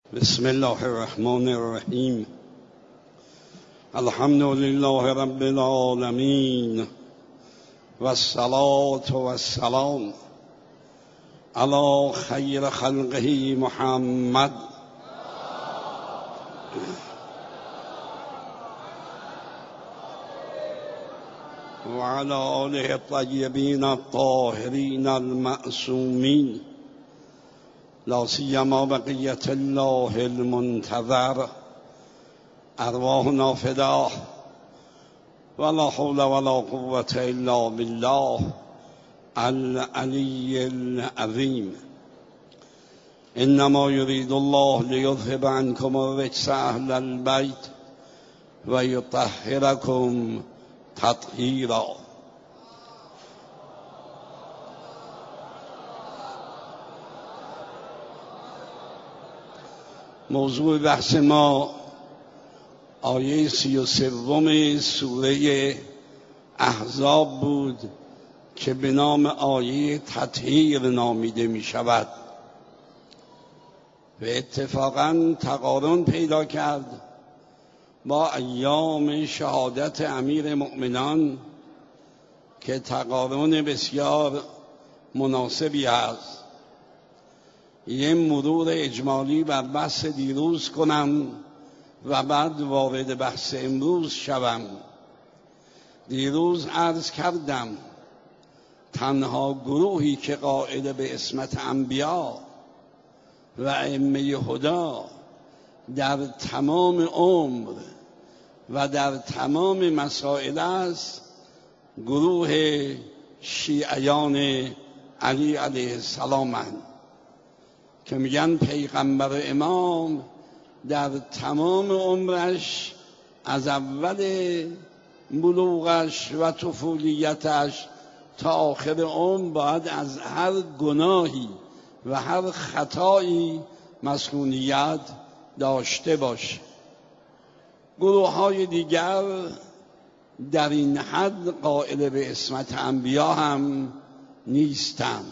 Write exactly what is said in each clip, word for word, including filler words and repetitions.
بسم الله الرحمن الرحیم. الحمد لله رب العالمین و الصلاة و السلام علی خیر خلقه محمد و علی آله الطیبین الطاهرین المعصومین، لا سیما بقیت الله المنتظر. ارواحنا فداه ولا حول ولا قوة الا بالله العلی العظیم. انما یرید الله لیذهب عنکم الرجس اهل البیت و یطهرکم تطهیرا. موضوع بحث ما آیه سی و سوم سوره احزاب بود که به نام آیه تطهیر نامیده می شود و اتفاقاً تقارن پیدا کرد با ایام شهادت امیر مؤمنان که تقارن بسیار مناسبی است. یه مرور اجمالی بر بحث دیروز کنم و بعد وارد بحث امروز شوم. دیروز عرض کردم تنها گروهی که قائل به عصمت انبیا و ائمه هدا در تمام عمر و در تمام مسائل است گروه شیعیان علی علیه السلام هستند که میگن پیغمبر امام در تمام عمرش از اول بلوغش و طفولیتش تا آخر عمر باید از هر گناهی و هر خطایی مسئولیت داشته باشه. گروه های دیگر در این حد قائل به عصمت انبیا هم نیستند.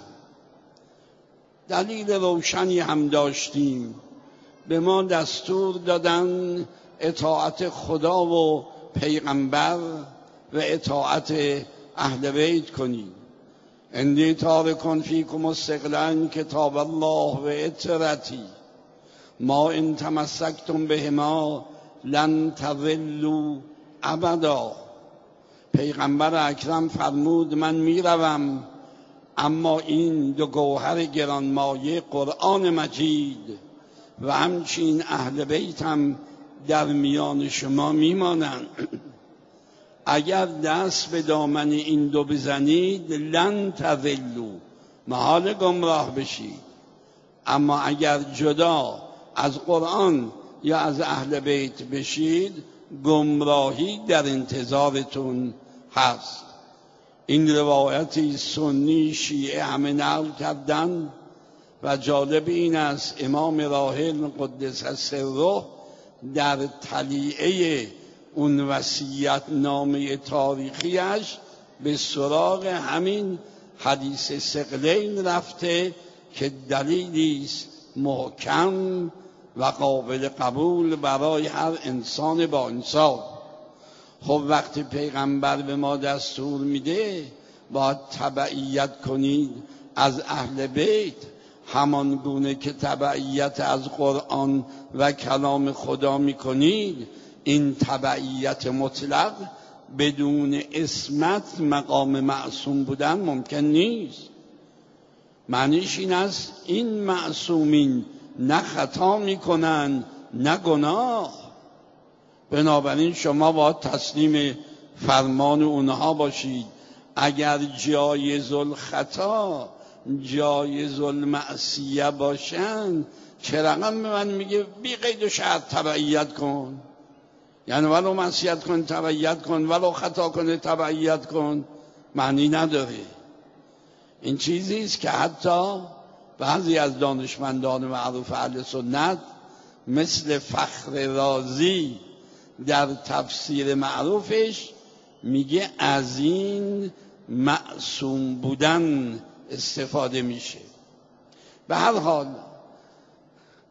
دلیل روشنی هم داشتیم، به ما دستور دادن اطاعت خدا و پیغمبر و اطاعت اهل بیت کنیم. انی تارک فیکم الثقلین کتاب الله و اطرتی ما ان تمسکتم بهما لن تضلوا ابدا. پیغمبر اکرم فرمود من میروم، اما این دو گوهر گرانمایه قرآن مجید و همچین اهل بیت هم در میان شما میمانند. اگر دست به دامن این دو بزنید لن تضلوا، محال گمراه بشید. اما اگر جدا از قرآن یا از اهل بیت بشید گمراهی در انتظارتون هست. این روایتی سنی شیعه همه نقل کردن و جالب این است امام راحل قدس سره در تلیعه اون وصیت نامه تاریخیش به سراغ همین حدیث ثقلین رفته که دلیلی است محکم و قابل قبول برای هر انسان با انصاف. خب وقتی پیغمبر به ما دستور میده باید تبعیت کنید از اهل بیت، همان گونه که تبعیت از قرآن و کلام خدا میکنید. این تبعیت مطلق بدون عصمت مقام معصوم بودن ممکن نیست. معنیش این است این معصومین نه خطا میکنن نه گناه، بنابراین شما باید تسلیم فرمان اونها باشید. اگر جایز الخطا جایز المعصیه باشن چه رقم به من میگه بی قید و شرط تبعیت کن، یعنی ولو معصیت کن تبعیت کن، ولو خطا کنه تبعیت کن، معنی نداره. این چیزی است که حتی بعضی از دانشمندان معروف اهل سنت مثل فخر رازی در تفسیر معروفش میگه از این معصوم بودن استفاده میشه. به هر حال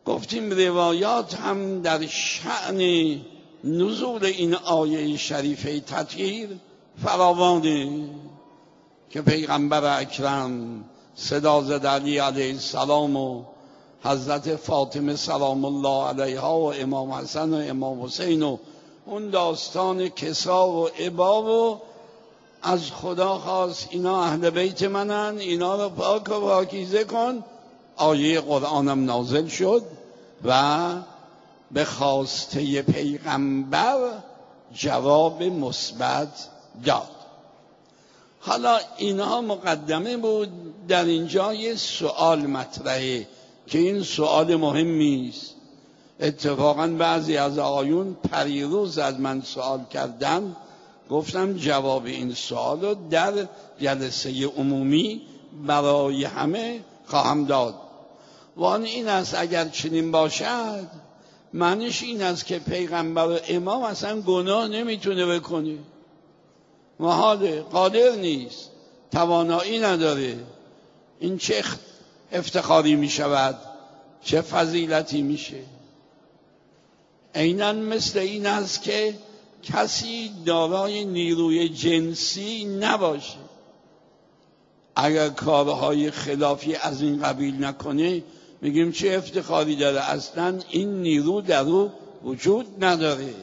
گفتیم روایات هم در شأن نزول این آیه شریفه تطهیر فراوانه که پیغمبر اکرم صدا زد علی علیه السلام و حضرت فاطمه سلام الله علیها و امام حسن و امام حسین و اون داستان کسا و ابا و از خدا خواست اینا اهل بیت منن، اینا رو پاک و پاکیزه کن. آیه قرآنم نازل شد و به خواسته پیغمبر جواب مثبت داد. حالا اینها مقدمه بود. در اینجا یه سوال مطرحه که این سوال مهمی است. اتفاقا بعضی از آقایون پریروز از من سوال کردن، گفتم جواب این سوال رو در جلسه عمومی برای همه خواهم داد. وان این است اگر چنین باشد معنیش این است که پیغمبر و امام اصلا گناه نمیتونه بکنه، محاله، قادر نیست، توانایی نداره. این چه افتخاری میشود، چه فضیلتی میشه؟ عیناً مثل این است که کسی دارای نیروی جنسی نباشه، اگر کارهای خلافی از این قبیل نکنه میگیم چه افتخاری داره، اصلا این نیرو در او وجود نداره.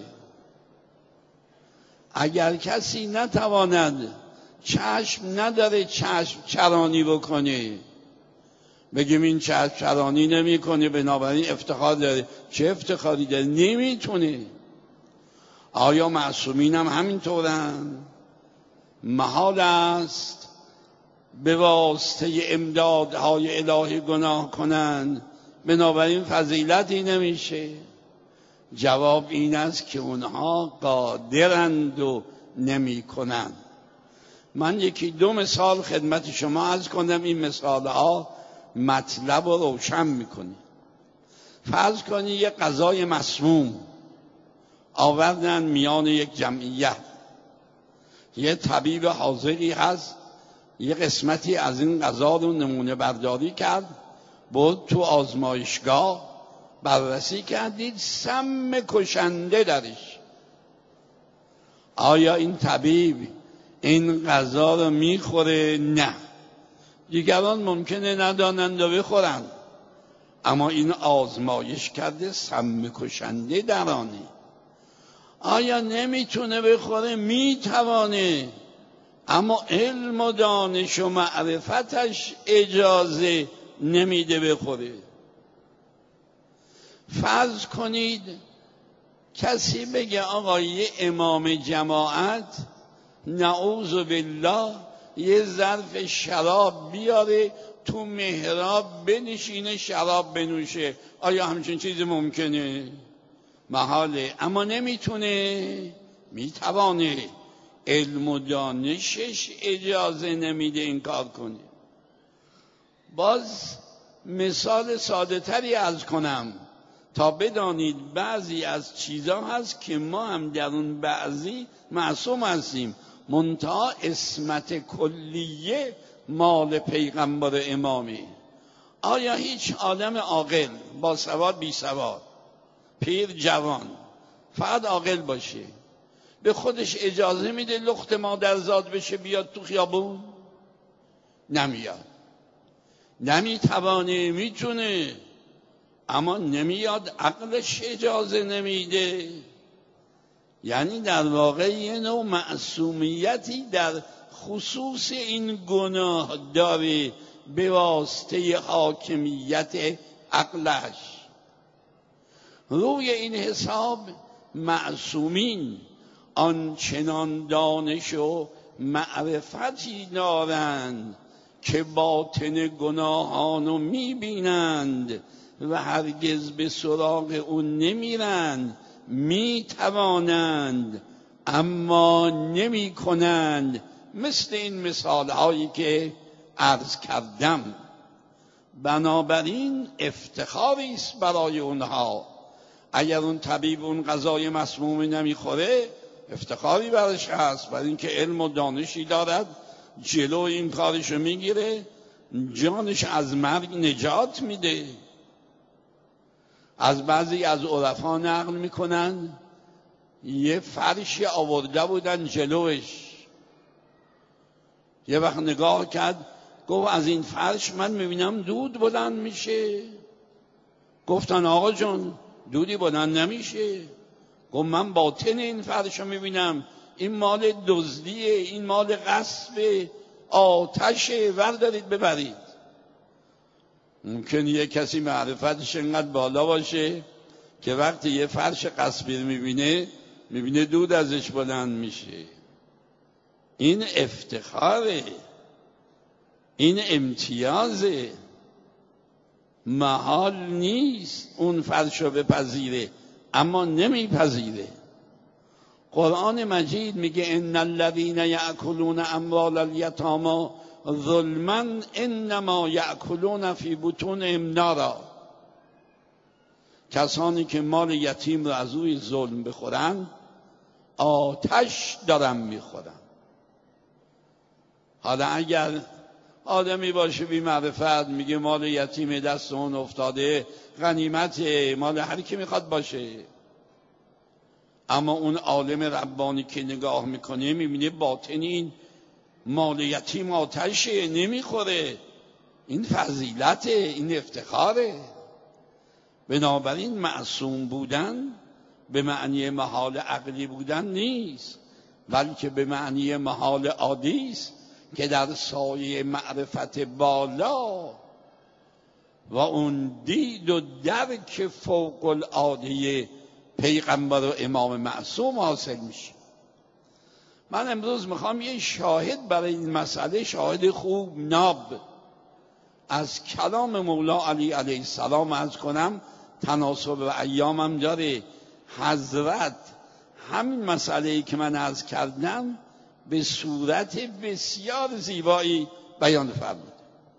اگر کسی نتواند، چشم نداره چشم چرانی بکنه، بگیم این چشم چرانی نمی کنه بنابراین افتخار داره. چه افتخاری داره؟ نمیتونه. آیا معصومین هم همینطورن؟ محال است به واسطه امدادهای الهی گناه کنند، بنابراین فضیلتی نمیشه. جواب این است که اونها قادرند و نمی کنند. من یکی دو مثال خدمت شما عرض کنم، این مثالها مطلب رو روشن میکنه. فرض کنی یک غذای مسموم آوردن میان یک جمعیت، یه طبیب حاضری هست، یه قسمتی از این غذا رو نمونه برداری کرد، بود تو آزمایشگاه بررسی کردید، سم کشنده درش. آیا این طبیب این غذا رو میخوره؟ نه. دیگران ممکنه ندانند و بخورند، اما این آزمایش کرده سم کشنده درانه. آیا نمیتونه بخوره؟ میتوانه، اما علم و دانش و معرفتش اجازه نمیده بخوره. فرض کنید کسی بگه آقا یه امام جماعت نعوذ بالله یه ظرف شراب بیاره تو محراب بنشینه شراب بنوشه، آیا همچین چیزی ممکنه؟ محاله. اما نمیتونه؟ میتوانه، علم و دانشش اجازه نمیده این کار کنه. باز مثال ساده تری عرض کنم تا بدانید بعضی از چیزا هست که ما هم در اون بعضی معصوم هستیم، منتها اسمت کلیه مال پیغمبر امامی. آیا هیچ آدم عاقل با سواد بی سواد، پیر جوان، فقط عاقل باشه به خودش اجازه میده لخت مادرزاد بشه بیاد تو خیابون؟ نمیاد. نمیتوانه، میتونه اما نمیاد، عقلش اجازه نمیده. یعنی در واقع یه نوع معصومیتی در خصوص این گناه داره به واسطه حاکمیت عقلش. روی این حساب معصومین آنچنان دانش و معرفتی دارند که باطن گناهانو میبینند و هرگز به سراغ اون نمیرند، میتوانند اما نمی کنند. مثل این مثال هایی که عرض کردم. بنابراین افتخاری است برای اونها. اگر اون طبیب اون غذای مسموم نمیخوره افتخاری برش هست، برای اینکه علم و دانشی دارد، جلو این کارشو میگیره، جانش از مرگ نجات میده. از بعضی از عرفا نقل میکنن یه فرشی آورده بودن جلوش، یه وقت نگاه کرد گفت از این فرش من میبینم دود بلند میشه. گفتن آقا جان دودی بلند نمیشه. گفت من باطن این فرش رو میبینم، این مال دزدیه، این مال غصب، آتشه، وردارید ببرید. ممکن یه کسی معرفتش انقدر بالا باشه که وقتی یه فرش غصبی میبینه میبینه دود ازش بلند میشه. این افتخاره، این امتیازه، محال نیست اون فرش رو بپذیره، اما نمیپذیره. قرآن مجید میگه ان الذين يأكلون اموال اليتامى ظلما انما يأكلون في بطونهم نارا. کسانی که مال یتیم رو از روی ظلم بخورن آتش دارن میخورن. حالا اگر آدمی باشه بی معرفت میگه مال یتیم دست اون افتاده غنیمت مال هر کی میخواد باشه، اما اون عالم ربانی که نگاه میکنه میبینه باطن این مال یتیم آتشه، نمیخوره. این فضیلته، این افتخاره. بنابراین معصوم بودن به معنی محال عقلی بودن نیست، بلکه به معنی محال عادی است که در سایه معرفت بالا و اون دید و درک فوق العاده پیغمبر و امام معصوم حاصل میشه. من امروز میخوام یه شاهد برای این مسئله، شاهد خوب ناب از کلام مولا علی علیه السلام عرض کنم. تناسب و ایامم داره. حضرت همین مسئله‌ای که من عرض کردم به صورت بسیار زیبایی بیان فرمود.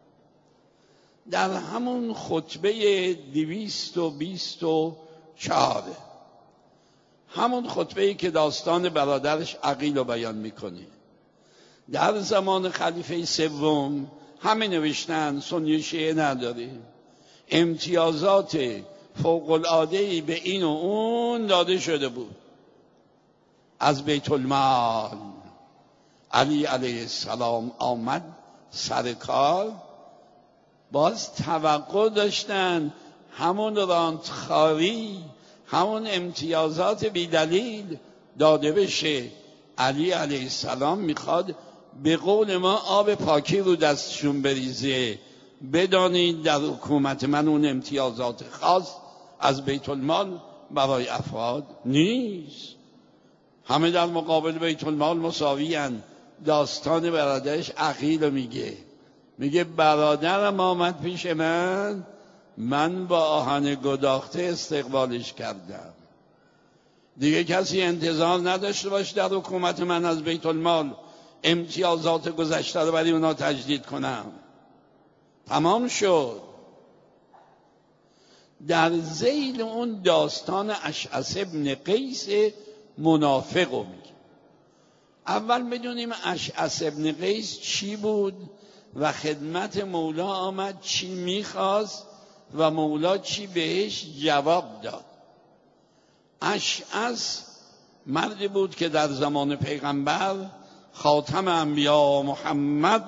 در همون خطبه دویست و بیست و چهار، همون خطبه‌ای که داستان برادرش عقیل رو بیان میکنه، در زمان خلیفه سوم همه نوشتن، سنی شیعه نداره، امتیازات فوق العاده‌ای به این و اون داده شده بود. از بیت المال علی علیه السلام آمد سر کار، باز توقع داشتن همون رانتخاری، همون امتیازات بی دلیل داده بشه. علی علیه السلام میخواد به قول ما آب پاکی رو دستشون بریزه. بدانید در حکومت من اون امتیازات خاص از بیت المال برای افراد نیست، همه در مقابل بیت المال مساوی هستند. داستان برادرش عقیل میگه، میگه برادرم آمد پیش من، من با آهن گداخته استقبالش کردم. دیگه کسی انتظار نداشته باشه در حکومت من از بیت المال امتیازات گذشته رو برای اونا تجدید کنم. تمام شد. در ذیل اون داستان اشعث ابن قیس منافق رو میگه. اول بدونیم اشعث ابن قیس چی بود و خدمت مولا آمد چی میخواست و مولا چی بهش جواب داد. اشعث مردی بود که در زمان پیغمبر خاتم انبیا محمد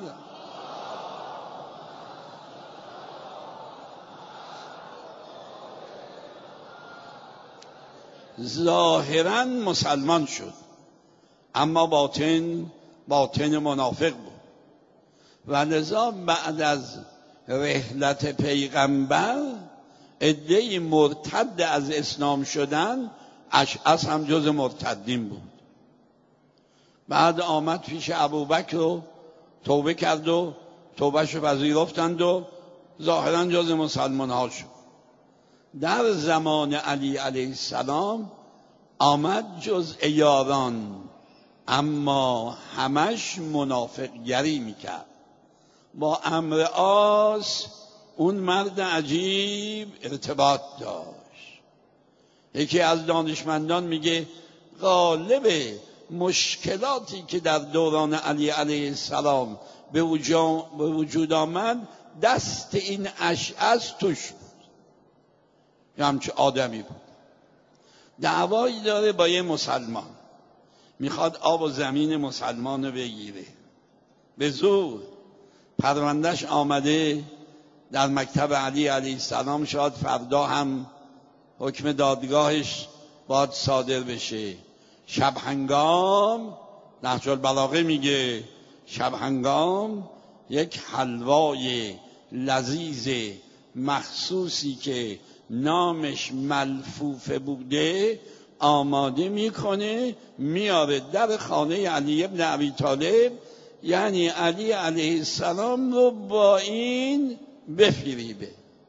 ظاهراً مسلمان شد، اما باطن باطن منافق بود و لذا بعد از رحلت پیغمبر عده‌ای مرتد از اسلام شدن. اشعث هم جز مرتدین بود. بعد آمد پیش ابوبکر و توبه کرد و توبهشو پذیرفتند و ظاهراً جز مسلمان ها شد. در زمان علی علیه السلام آمد جز یاران، اما همش منافق گری میکرد. با عمرو عاص اون مرد عجیب ارتباط داشت. یکی از دانشمندان میگه غالب مشکلاتی که در دوران علی علیه السلام به وجود آمد دست این اشعث توش بود. یا همچه آدمی بود. دعوایی داره با یه مسلمان، میخواد آب و زمین مسلمان رو بگیره. به زور پروندهش آمده در مکتب علی علیه السلام، شاید فردا هم حکم دادگاهش باید صادر بشه. شب هنگام نهج البلاغه میگه شب هنگام یک حلوای لذیذ مخصوصی که نامش ملفوفه بوده آماده میکنه، میاره در خانه علی ابن ابی طالب، یعنی علی علیه السلام رو با این بفریبه،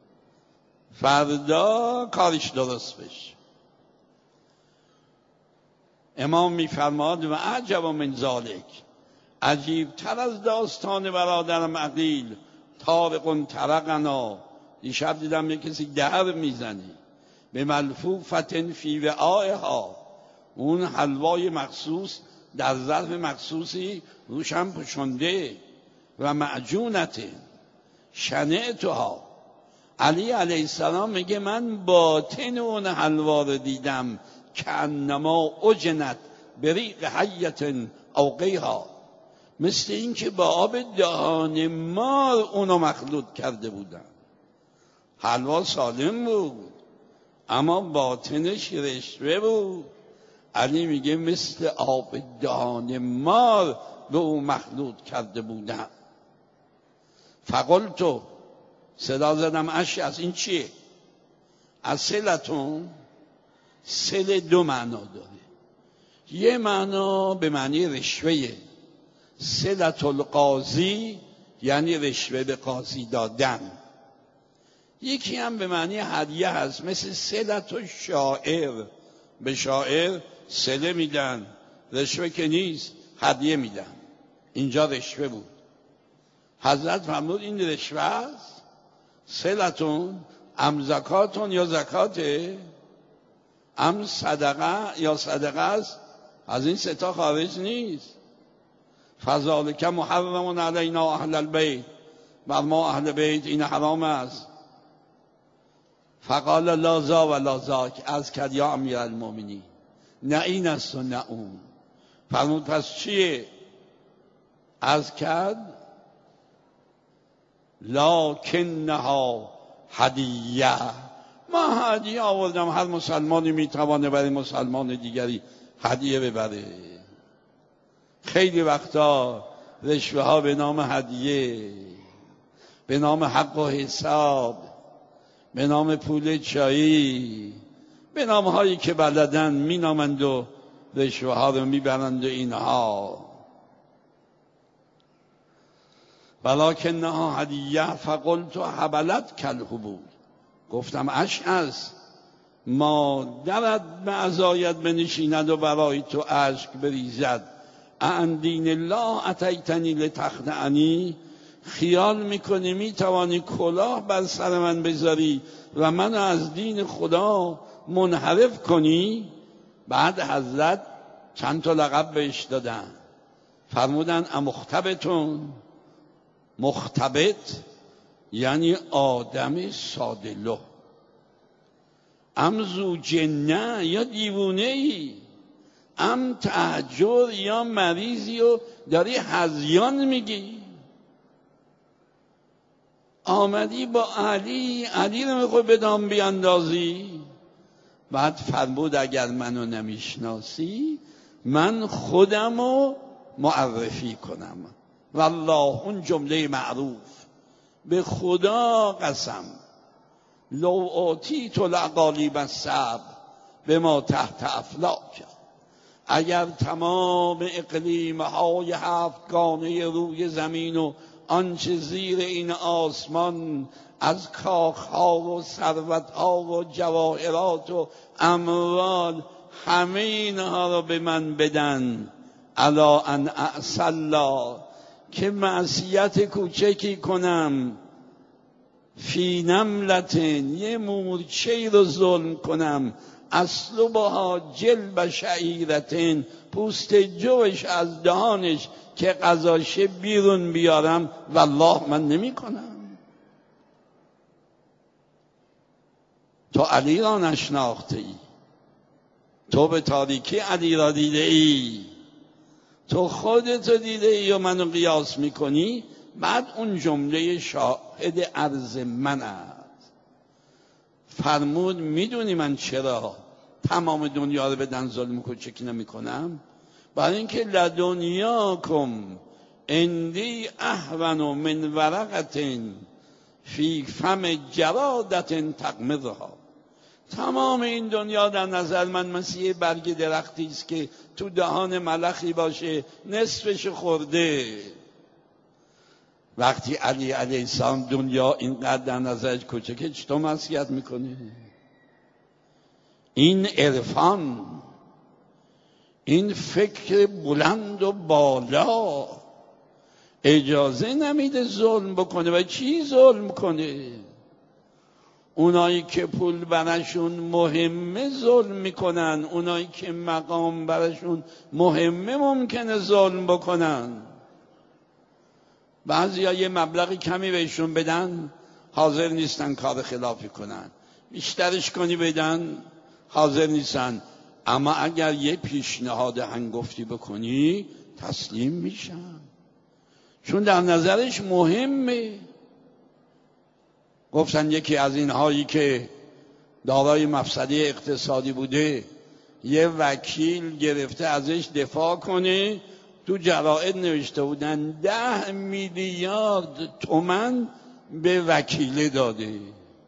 فردا کارش درست بشه. امام میفرماد و عجب من ذالک، عجیب تر از داستان برادرم عقیل طارق طرقنا، دیشب دیدم یک کسی در میزنه به ملفوفت فی وعائها، اون حلوای مخصوص در ظرف مخصوصی روشم پوشنده و معجونت شنعتها. علی علیه السلام میگه من باطن اون حلوا رو دیدم که انما اجنت بریق حیت او قیها، مثل این که با آب دهان مار اونو مخلوط کرده بودن. حلوا سالم بود اما باطنش رشوه بود. علی میگه مثل آب دهان مار به او مخلوط کرده بودن. فقلتو، صدا زدم اش از این چیه؟ از سلتون، سل دو معنا داره. یه معنا به معنی رشوه، سلت القاضی یعنی رشوه به قاضی دادن. یکی هم به معنی هدیه هست، مثل سلت و شاعر، به شاعر سله میدن، رشوه که نیست هدیه میدن، اینجا رشوه بود. حضرت فرمود این رشوه است، سلتون ام زکاتون یا زکاته، ام صدقه یا صدقه است، از این ستا خارج نیست. فذالک محرم علینا اهل البیت، بر ما اهل بیت این حرام است. فقال لا ذا و لا ذاک، از کرد یا امیر المؤمنین، نه این است و نه اون. فرمود پس چیه؟ از کرد لکنها هدیه، ما هدیه آوردم، هر مسلمانی میتوانه برای مسلمان دیگری هدیه ببره. خیلی وقتا رشوه ها به نام هدیه، به نام حق و حساب، به نام پول چایی، به نام هایی که بلدن مینامند و رشوه ها رو میبرند و اینها. ولکنها هدیه فقلت حبلت کالحبول، گفتم اشعث مادرت به عزایت بنشیند و برای تو اشک بریزد، عن دین الله اتیتنی لتخدعنی، خیال میکنی میتوانی کلاه بر سر من بذاری و من از دین خدا منحرف کنی؟ بعد حضرت چند تا لقب بهش دادن، فرمودن امختبتون، مختبت یعنی آدم سادلو، ام زو جنه یا دیوونه ای، ام تهجر یا مریضی و داری هذیان میگی. آمدی با علی، علی رو میخوای به دام بیاندازی. بعد فرمود اگر منو نمیشناسی من خودم رو معرفی کنم. والله اون جمله معروف، به خدا قسم لو آتیت الاقالیب السبع بما تحت افلاک، اگر تمام اقلیم های هفتگانه روی زمین و آنچه زیر این آسمان از کاخها و ثروتها و جواهرات و اموال، همه اینها رو به من بدن، الا ان اعصی الله، که معصیت کوچکی کنم، فی نملتن، یه مورچه‌ای رو ظلم کنم، اسلبها جلب شعیرتن، پوست جوش از دهانش که غذاشه بیرون بیارم، والله من نمی کنم. تو علی را نشناخته ای، تو به تاریکی علی را دیده ای، تو خودتو دیده ای و منو قیاس میکنی. بعد اون جمله شاهد عرض من است. فرمود میدونی من چرا تمام دنیا رو بدن ظلم کوچکی نمیکنم؟ برای اینکه لدنیاکم اندی اهون من ورقت فی فم جرادت تقمضها. تمام این دنیا در نظر من مثل یه برگ درختی است که تو دهان ملخی باشه نصفش خورده. وقتی علی علیه السلام دنیا اینقدر در نظرش کوچکه چطور معصیت میکنه؟ این عرفان، این فکر بلند و بالا اجازه نمیده ظلم بکنه. و چی ظلم کنه؟ اونایی که پول برشون مهمه ظلم میکنن، اونایی که مقام برشون مهمه ممکنه ظلم بکنن. بعضی ها یه مبلغ کمی بهشون بدن حاضر نیستن کار خلافی کنن، بیشترش کنی بدن حاضر نیستن. اما اگر یه پیشنهاد هنگفتی بکنی تسلیم میشن، چون در نظرش مهمه. گفتن یکی از اینهایی که دارای مفسده اقتصادی بوده یه وکیل گرفته ازش دفاع کنه، تو جراید نوشته بودن ده میلیارد تومن به وکیله داده.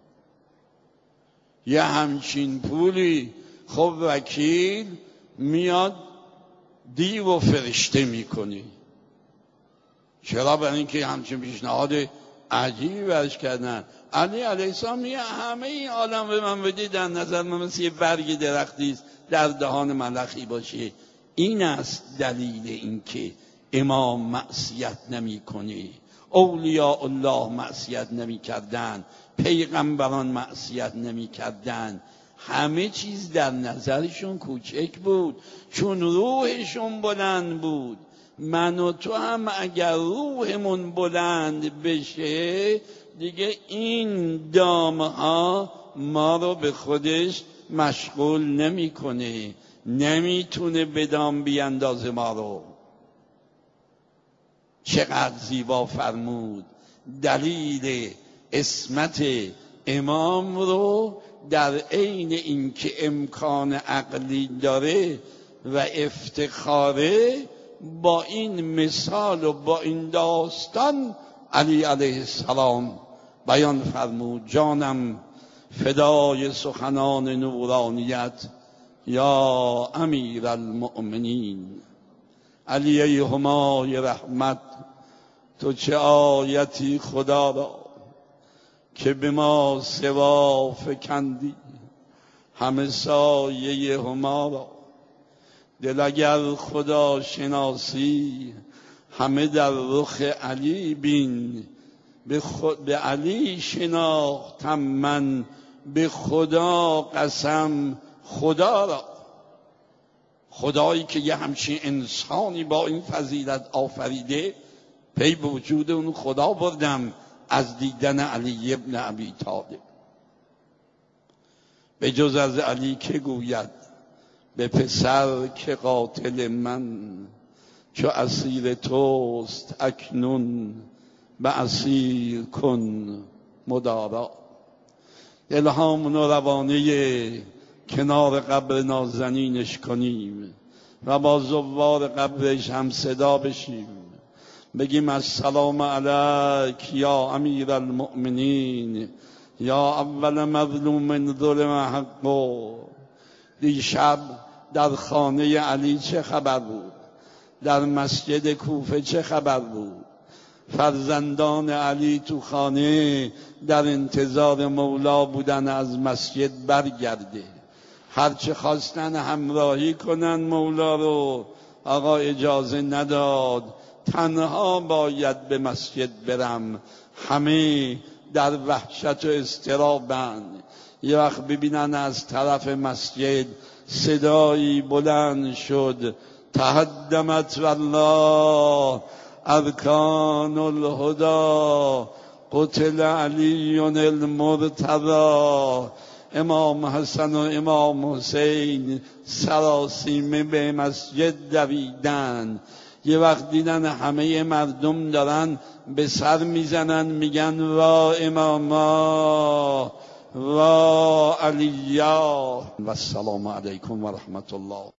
یه همچین پولی خب وکیل میاد دیو و فرشته میکنه. چرا؟ برای اینکه همچین پیشنهاد عجیبی برش کردن. علی علیه السلام میگه همه این عالم به من بدید در نظر من مثل یه برگ درختی است در دهان ملخی باشه. این است دلیل اینکه امام معصیت نمی کنه، اولیاء الله معصیت نمی کردن، پیغمبران معصیت نمی کردن. همه چیز در نظرشون کوچک بود چون روحشون بلند بود. من و تو هم اگر روحمون بلند بشه دیگه این دامها ما رو به خودش مشغول نمیکنه، نمیتونه به دام بیاندازه ما رو. چقدر زیبا فرمود دلیل عصمت امام رو در عین اینکه امکان عقلی داره و افتخاره، با این مثال و با این داستان علی علیه السلام بیان فرمود. جانم فدای سخنان نورانیت یا امیر المؤمنین. علی ای همای رحمت، تو چه آیتی خدا را که به ما سوا فکندی، همه سایه هما را. دل اگر خدا شناسی همه در رخ علی بین. به, خود به علی شناختم من به خدا قسم خدا را. خدایی که یه همچین انسانی با این فضیلت آفریده، پی به وجود اون خدا بردم از دیدن علی ابن ابی طالب. به جز از علی که گوید به پسر که قاتل من، چو اسیر توست اکنون به اسیر کن مدارا. الهامون و روانه کنار قبر نازنینش کنیم و با زوار قبرش هم صدا بشیم، بگیم السلام علیک یا امیر المؤمنین یا اول مظلوم ظلم حقو. دیشب در خانه علی چه خبر بود؟ در مسجد کوفه چه خبر بود؟ فرزندان علی تو خانه در انتظار مولا بودن از مسجد برگرده. هرچه خواستن همراهی کنن مولا رو، آقا اجازه نداد، تنها باید به مسجد برم. همه در وحشت و اضطرابند. یه وقت ببینن از طرف مسجد صدایی بلند شد، تهدمت والله ارکان الهدی قتل علی المرتضی. امام حسن و امام حسین سراسیمه به مسجد دویدن. یه وقت دیدن همه مردم دارن به سر میزنن میگن وا اماما وا علیا و السلام علیکم و رحمت الله.